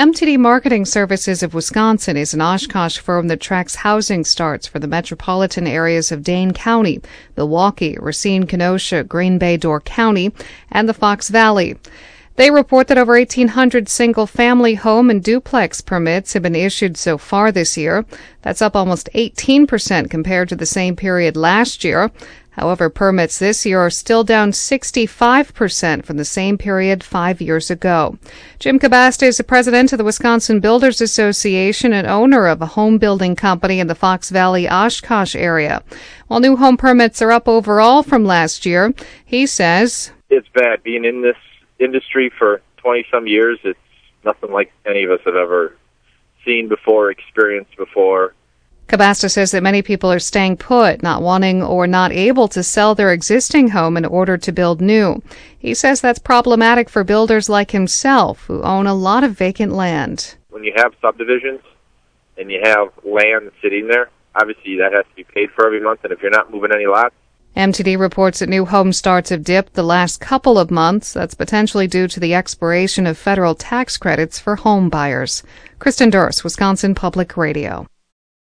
MTD Marketing Services of Wisconsin is an Oshkosh firm that tracks housing starts for the metropolitan areas of Dane County, Milwaukee, Racine, Kenosha, Green Bay, Door County, and the Fox Valley. They report that over 1,800 single-family home and duplex permits have been issued so far this year. That's up almost 18% compared to the same period last year. However, permits this year are still down 65% from the same period 5 years ago. Jim Cabasta is the president of the Wisconsin Builders Association and owner of a home building company in the Fox Valley, Oshkosh area. While new home permits are up overall from last year, he says, "It's bad. Being in this industry for 20-some years, it's nothing like any of us have ever seen before, experienced before." Cabasta says that many people are staying put, not wanting or not able to sell their existing home in order to build new. He says that's problematic for builders like himself, who own a lot of vacant land. When you have subdivisions and you have land sitting there, obviously that has to be paid for every month, and if you're not moving any lots. MTD reports that new home starts have dipped the last couple of months. That's potentially due to the expiration of federal tax credits for home buyers. Kristen Durst, Wisconsin Public Radio.